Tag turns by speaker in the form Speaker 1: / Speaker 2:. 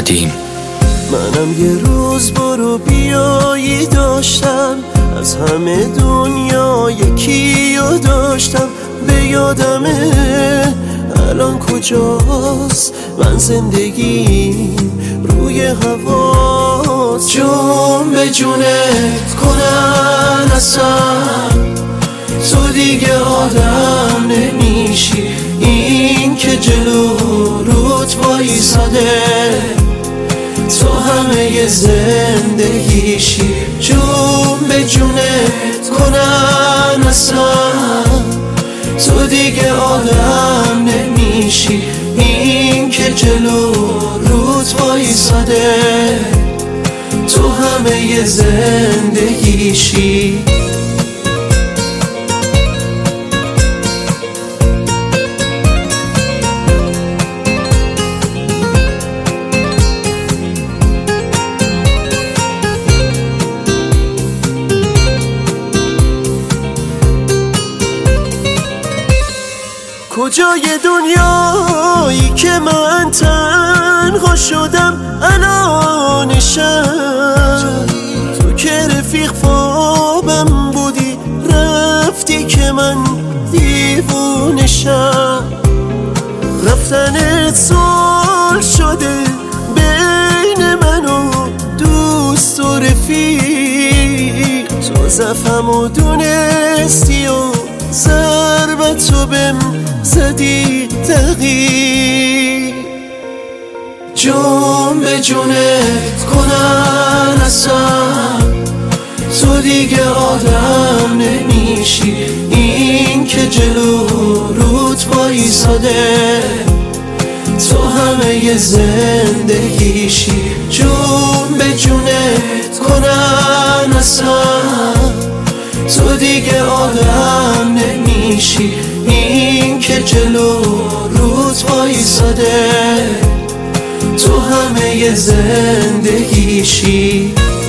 Speaker 1: قدیم.
Speaker 2: منم یه روز برو بیایی داشتم، از همه دنیا یکیو داشتم. به یادمه الان کجاست، من زندگی روی هواست. جون به جونت کنن اصلا تو دیگه آدم نمیشی، این که جلو روت وایساده تو همه زندگیشی. جون به جونت کنن اصلا تو دیگه آدم نمیشی، این که جلو روت وایساده تو همه زندگیشی. کجای دنیایی که من تنها شدم الانشم، تو که رفیق خوابم بودی رفتی که من دیوونشم. رفتنت صلح شده بین من و دوست و رفیق، تو زفمو دونستی و ضربتو بهم زدی دقیق. جون به جونت کنن اصلا تو دیگه آدم نمیشی، این که جلو روت وایساده تو همه زندگیشی. جون به جونت کنن اصلا تو دیگه آدم نمیشی، این که جلو روت وایساده تو همه زندگیشی.